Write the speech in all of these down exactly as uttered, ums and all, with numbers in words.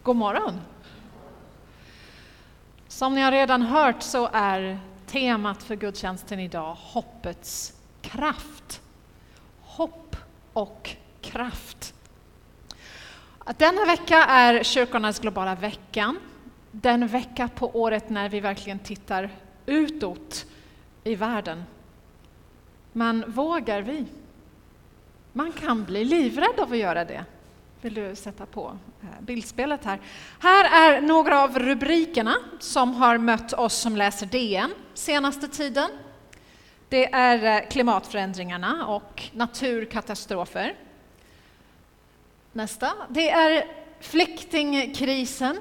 God morgon! Som ni har redan hört så är temat för gudstjänsten idag hoppets kraft. Hopp och kraft. Denna vecka är kyrkornas globala veckan. Den vecka på året när vi verkligen tittar utåt i världen. Men vågar vi? Man kan bli livrädd av att göra det. Vill du sätta på bildspelet här? Här är några av rubrikerna som har mött oss som läser D N senaste tiden. Det är klimatförändringarna och naturkatastrofer. Nästa. Det är flyktingkrisen.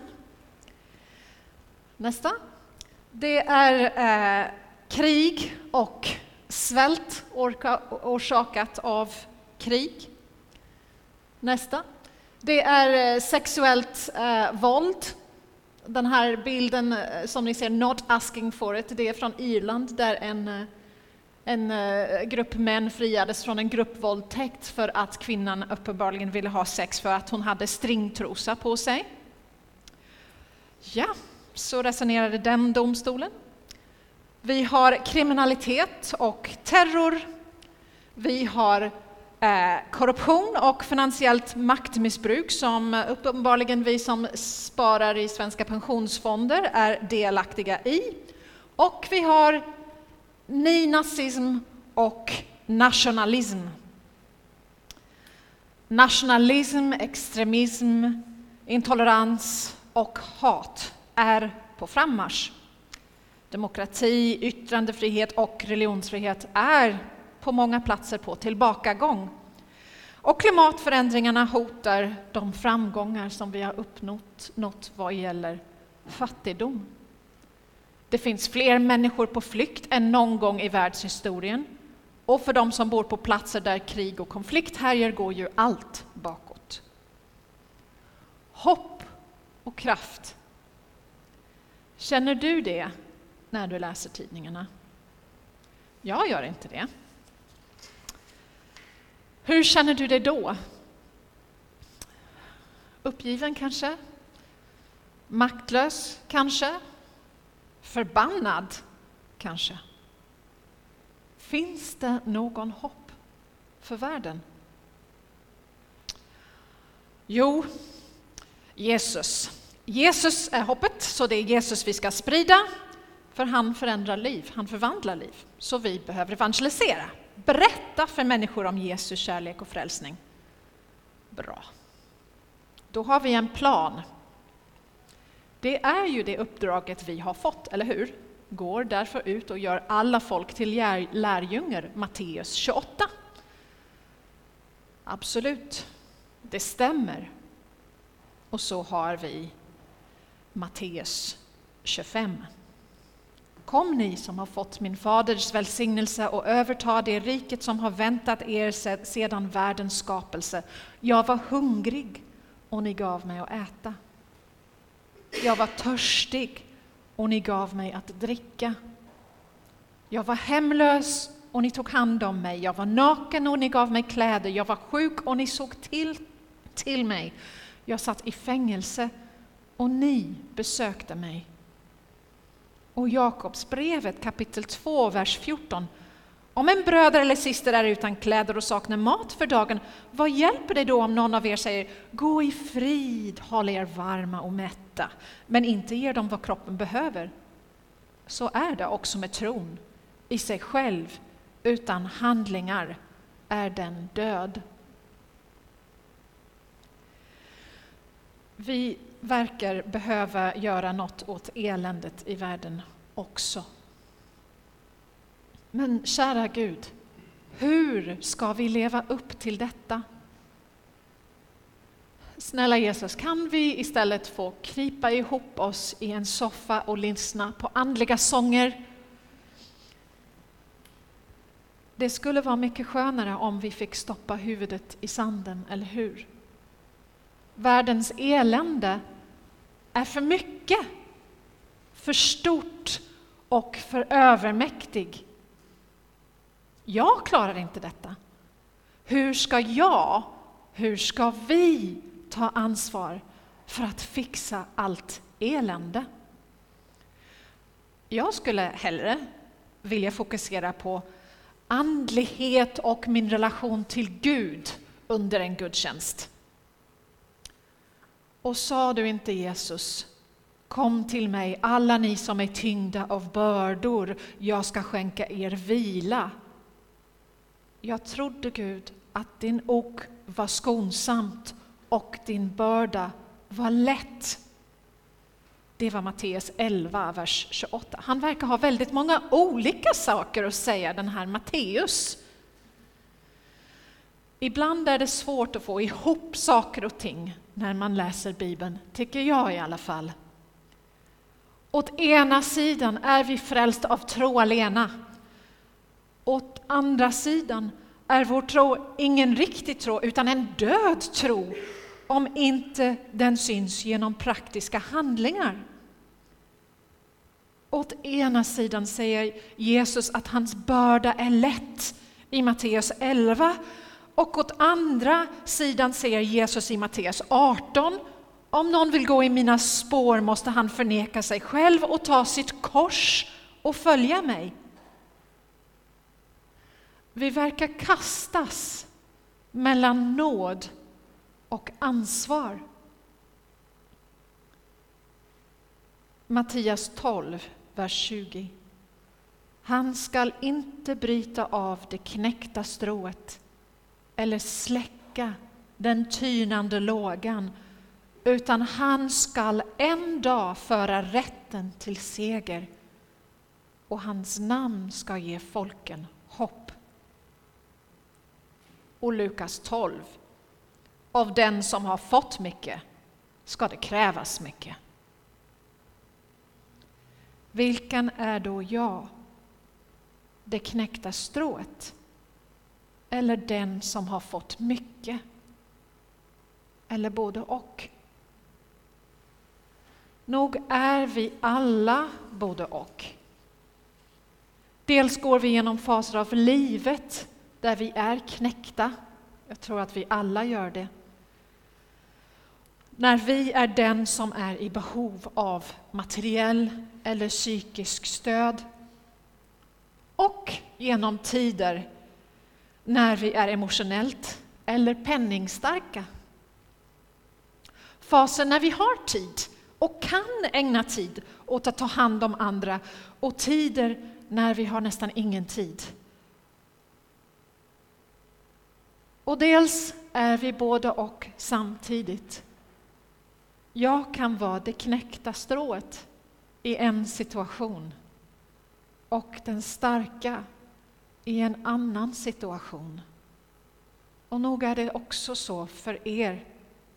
Nästa. Det är eh, krig och svält orka, orsakat av krig. Nästa. Det är sexuellt eh, våld. Den här bilden eh, som ni ser, not asking for it, det är från Irland där en, en eh, grupp män friades från en gruppvåldtäkt för att kvinnan uppenbarligen ville ha sex för att hon hade stringtrosa på sig. Ja, så resonerade den domstolen. Vi har kriminalitet och terror. Vi har Eh, korruption och finansiellt maktmissbruk som uppenbarligen vi som sparar i svenska pensionsfonder är delaktiga i. Och vi har nynazism och nationalism. Nationalism, extremism, intolerans och hat är på frammarsch. Demokrati, yttrandefrihet och religionsfrihet är på många platser på tillbakagång. Och klimatförändringarna hotar de framgångar som vi har uppnått något vad gäller fattigdom. Det finns fler människor på flykt än någon gång i världshistorien. Och för de som bor på platser där krig och konflikt härjar går ju allt bakåt. Hopp och kraft. Känner du det när du läser tidningarna? Jag gör inte det. Hur känner du dig då? Uppgiven kanske? Maktlös kanske? Förbannad kanske? Finns det någon hopp för världen? Jo, Jesus. Jesus är hoppet, så det är Jesus vi ska sprida. För han förändrar liv, han förvandlar liv. Så vi behöver evangelisera. Berätta för människor om Jesu kärlek och frälsning. Bra. Då har vi en plan. Det är ju det uppdraget vi har fått, eller hur? Går därför ut och gör alla folk till lärjungar, Matteus tjugoåtta. Absolut, det stämmer. Och så har vi Matteus tjugofem. Kom ni som har fått min faders välsignelse och överta det riket som har väntat er sedan världens skapelse. Jag var hungrig och ni gav mig att äta. Jag var törstig och ni gav mig att dricka. Jag var hemlös och ni tog hand om mig. Jag var naken och ni gav mig kläder. Jag var sjuk och ni såg till, till mig. Jag satt i fängelse och ni besökte mig. Och Jakobs brevet kapitel två, vers fjorton. Om en bröder eller syster är utan kläder och saknar mat för dagen, vad hjälper det då om någon av er säger, gå i frid, håll er varma och mätta, men inte ger dem vad kroppen behöver? Så är det också med tron. I sig själv, utan handlingar, är den död. Vi verkar behöva göra något åt eländet i världen också. Men kära Gud, hur ska vi leva upp till detta? Snälla Jesus, kan vi istället få krypa ihop oss i en soffa och lyssna på andliga sånger? Det skulle vara mycket skönare om vi fick stoppa huvudet i sanden, eller hur? Världens elände är för mycket, för stort och för övermäktig. Jag klarar inte detta. Hur ska jag, hur ska vi ta ansvar för att fixa allt elände. Jag skulle hellre vilja fokusera på andlighet och min relation till Gud under en gudstjänst. Och sa du inte, Jesus, kom till mig alla ni som är tyngda av bördor, jag ska skänka er vila. Jag trodde, Gud, att din ok var skonsamt och din börda var lätt. Det var Matteus elva, vers tjugoåtta. Han verkar ha väldigt många olika saker att säga, den här Matteus. Ibland är det svårt att få ihop saker och ting när man läser Bibeln, tycker jag i alla fall. Åt ena sidan är vi frälsta av tro alena. Åt andra sidan är vår tro ingen riktig tro utan en död tro, om inte den syns genom praktiska handlingar. Åt ena sidan säger Jesus att hans börda är lätt i Matteus elva, och åt andra sidan säger Jesus i Matteus arton, om någon vill gå i mina spår måste han förneka sig själv och ta sitt kors och följa mig. Vi verkar kastas mellan nåd och ansvar. Matteus tolv, vers tjugo. Han skall inte bryta av det knäckta strået eller släcka den tynande lågan, utan han skall en dag föra rätten till seger, och hans namn ska ge folken hopp. Och Lukas tolv. Av den som har fått mycket ska det krävas mycket. Vilken är då jag? Det knäckta strået eller den som har fått mycket? Eller både och? Nog är vi alla både och. Dels går vi genom faser av livet där vi är knäckta. Jag tror att vi alla gör det. När vi är den som är i behov av materiell eller psykisk stöd. Och genom tider när vi är emotionellt eller penningstarka. Fasen när vi har tid och kan ägna tid åt att ta hand om andra, och tider när vi har nästan ingen tid. Och dels är vi både och samtidigt. Jag kan vara det knäckta strået i en situation och den starka i en annan situation. Och nog är det också så för er.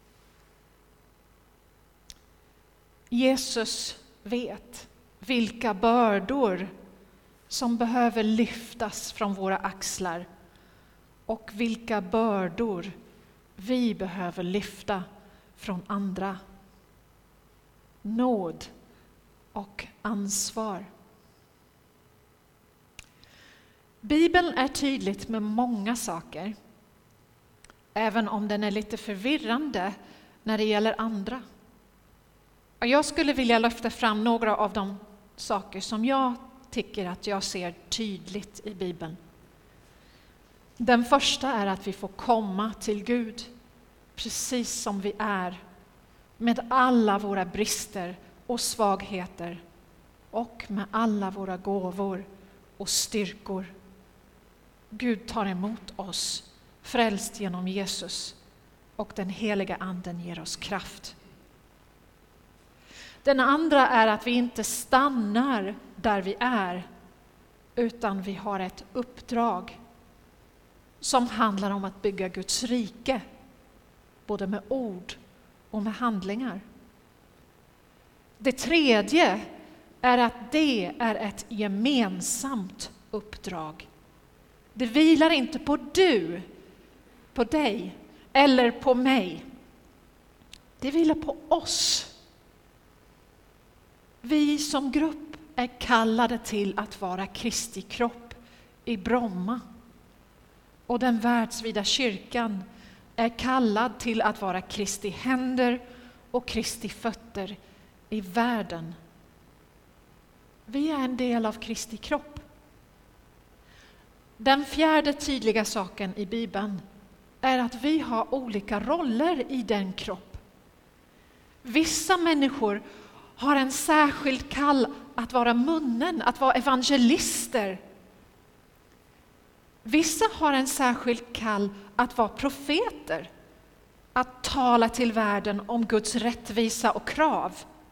Jesus vet vilka bördor som behöver lyftas från våra axlar och vilka bördor vi behöver lyfta från andra. Nåd och ansvar. Bibeln är tydligt med många saker, även om den är lite förvirrande när det gäller andra. Och jag skulle vilja lyfta fram några av de saker som jag tycker att jag ser tydligt i Bibeln. Den första är att vi får komma till Gud precis som vi är, med alla våra brister och svagheter och med alla våra gåvor och styrkor. Gud tar emot oss, frälst genom Jesus, och den heliga anden ger oss kraft. Den andra är att vi inte stannar där vi är, utan vi har ett uppdrag som handlar om att bygga Guds rike, både med ord och med handlingar. Det tredje är att det är ett gemensamt uppdrag. Det vilar inte på du, på dig eller på mig. Det vilar på oss. Vi som grupp är kallade till att vara Kristi kropp i Bromma. Och den världsvida kyrkan är kallad till att vara Kristi händer och Kristi fötter i världen. Vi är en del av Kristi kropp. Den fjärde tydliga saken i Bibeln är att vi har olika roller i den kropp. Vissa människor har en särskild kall att vara munnen, att vara evangelister. Vissa har en särskild kall att vara profeter, att tala till världen om Guds rättvisa och krav.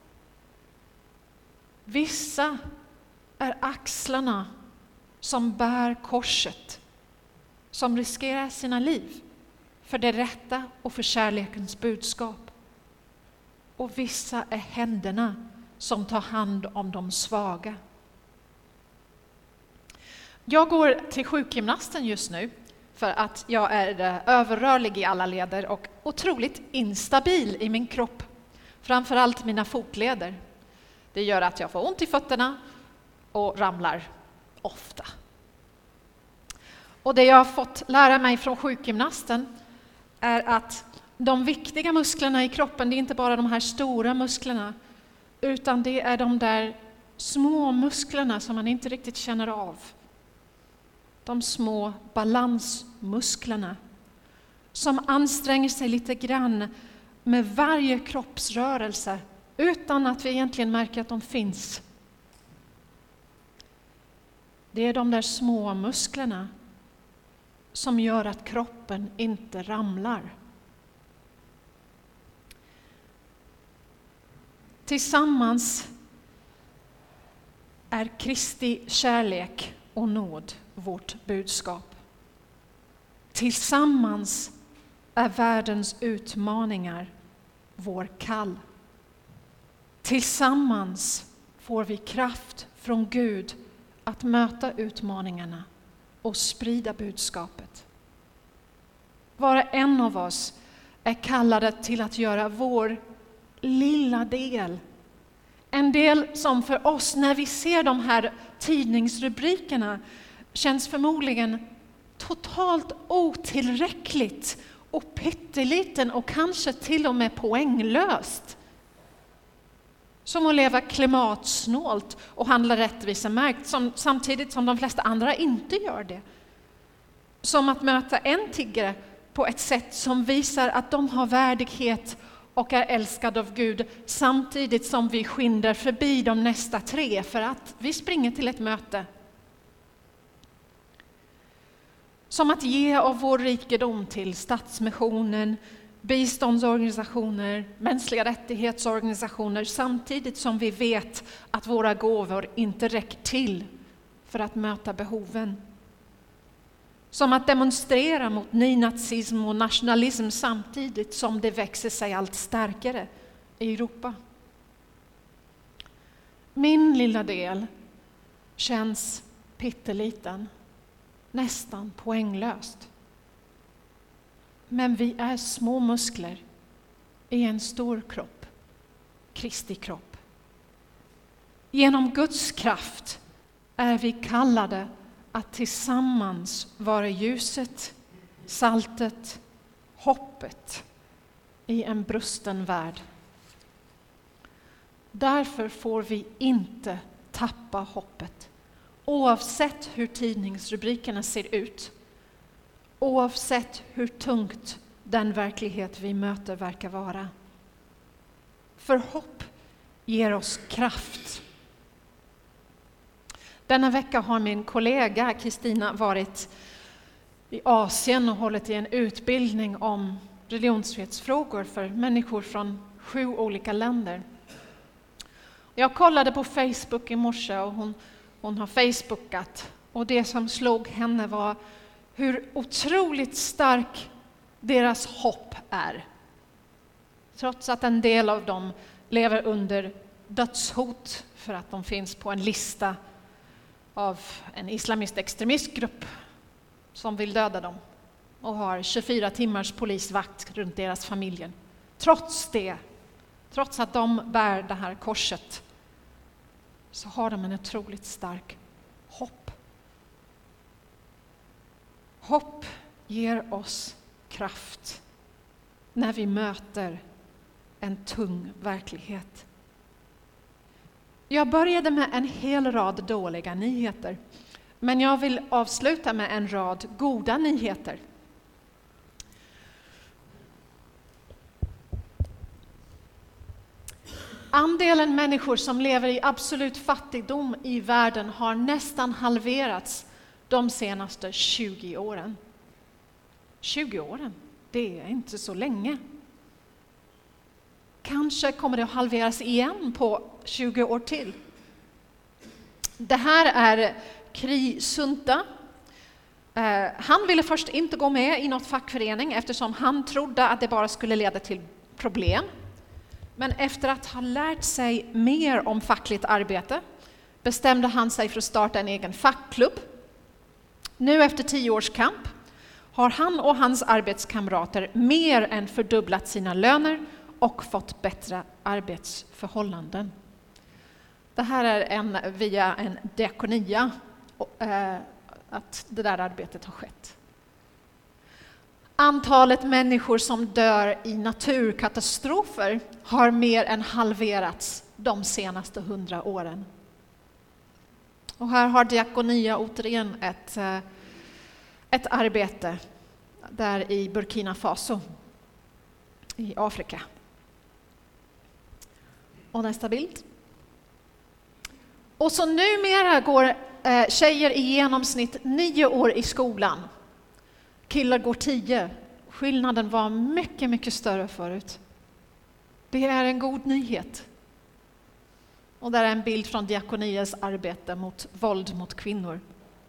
Vissa är axlarna som bär korset, som riskerar sina liv för det rätta och för kärlekens budskap. Och vissa är händerna som tar hand om de svaga. Jag går till sjukgymnasten just nu för att jag är överrörlig i alla leder och otroligt instabil i min kropp. Framförallt mina fotleder. Det gör att jag får ont i fötterna och ramlar ofta. Och det jag har fått lära mig från sjukgymnasten är att de viktiga musklerna i kroppen, det är inte bara de här stora musklerna, utan det är de där små musklerna som man inte riktigt känner av. De små balansmusklerna som anstränger sig lite grann med varje kroppsrörelse utan att vi egentligen märker att de finns. Det är de där små musklerna som gör att kroppen inte ramlar. Tillsammans är Kristi kärlek och nåd vårt budskap. Tillsammans är världens utmaningar vår kall. Tillsammans får vi kraft från Gud att möta utmaningarna och sprida budskapet. Var och en av oss är kallade till att göra vår lilla del. En del som för oss, när vi ser de här tidningsrubrikerna, känns förmodligen totalt otillräckligt och pytteliten och kanske till och med poänglöst. Som att leva klimatsnålt och handla rättvisemärkt som, samtidigt som de flesta andra inte gör det. Som att möta en tiggare på ett sätt som visar att de har värdighet och är älskade av Gud, samtidigt som vi skyndar förbi de nästa tre för att vi springer till ett möte. Som att ge av vår rikedom till Stadsmissionen, biståndsorganisationer, mänskliga rättighetsorganisationer, samtidigt som vi vet att våra gåvor inte räcker till för att möta behoven. Som att demonstrera mot nynazism och nationalism samtidigt som det växer sig allt starkare i Europa. Min lilla del känns pytteliten, nästan poänglöst. Men vi är små muskler i en stor kropp, Kristi kropp. Genom Guds kraft är vi kallade att tillsammans vara ljuset, saltet, hoppet i en brusten värld. Därför får vi inte tappa hoppet, oavsett hur tidningsrubrikerna ser ut. Oavsett hur tungt den verklighet vi möter verkar vara. För hopp ger oss kraft. Denna vecka har min kollega Kristina varit i Asien och hållit i en utbildning om religionsfrihetsfrågor för människor från sju olika länder. Jag kollade på Facebook i morse och hon, hon har Facebookat, och det som slog henne var hur otroligt stark deras hopp är. Trots att en del av dem lever under dödshot för att de finns på en lista av en islamist extremistgrupp som vill döda dem och har tjugofyra timmars polisvakt runt deras familjer. Trots det, trots att de bär det här korset, så har de en otroligt stark hopp. Hopp ger oss kraft när vi möter en tung verklighet. Jag började med en hel rad dåliga nyheter, men jag vill avsluta med en rad goda nyheter. Andelen människor som lever i absolut fattigdom i världen har nästan halverats de senaste tjugo åren. tjugo åren, det är inte så länge. Kanske kommer det att halveras igen på tjugo år till. Det här är Kri Sunta. Uh, han ville först inte gå med i något fackförening eftersom han trodde att det bara skulle leda till problem. Men efter att ha lärt sig mer om fackligt arbete bestämde han sig för att starta en egen fackklubb. Nu efter tio års kamp har han och hans arbetskamrater mer än fördubblat sina löner och fått bättre arbetsförhållanden. Det här är en, via en diakonia äh, att det där arbetet har skett. Antalet människor som dör i naturkatastrofer har mer än halverats de senaste hundra åren. Och här har diakonia återigen ett, ett arbete där i Burkina Faso i Afrika. Och nästa bild. Och så numera går eh, tjejer i genomsnitt nio år i skolan. Killar går tio. Skillnaden var mycket, mycket större förut. Det är en god nyhet. Och där är en bild från diakonias arbete mot våld mot kvinnor.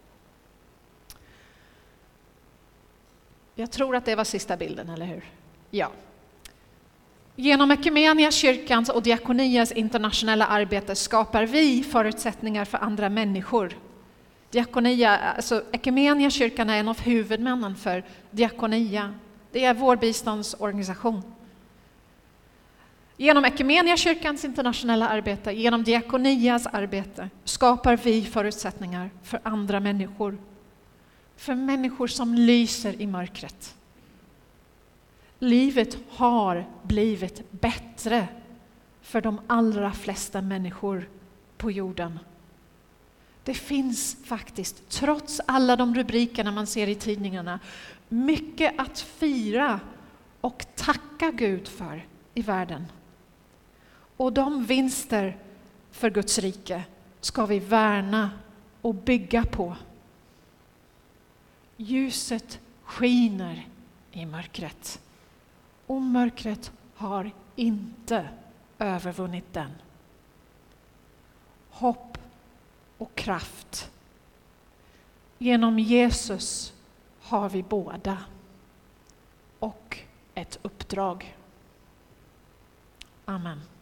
Jag tror att det var sista bilden, eller hur? Ja. Genom Ekumenia kyrkans och diakonias internationella arbete skapar vi förutsättningar för andra människor. Diakonia, alltså Ekumenia kyrkan är en av huvudmännen för diakonia. Det är vår biståndsorganisation. Genom Ekumenia kyrkans internationella arbete, genom diakonias arbete skapar vi förutsättningar för andra människor. För människor som lyser i mörkret. Livet har blivit bättre för de allra flesta människor på jorden. Det finns faktiskt, trots alla de rubrikerna man ser i tidningarna, mycket att fira och tacka Gud för i världen. Och de vinster för Guds rike ska vi värna och bygga på. Ljuset skiner i mörkret. Och mörkret har inte övervunnit den. Hopp och kraft. Genom Jesus har vi båda. Och ett uppdrag. Amen.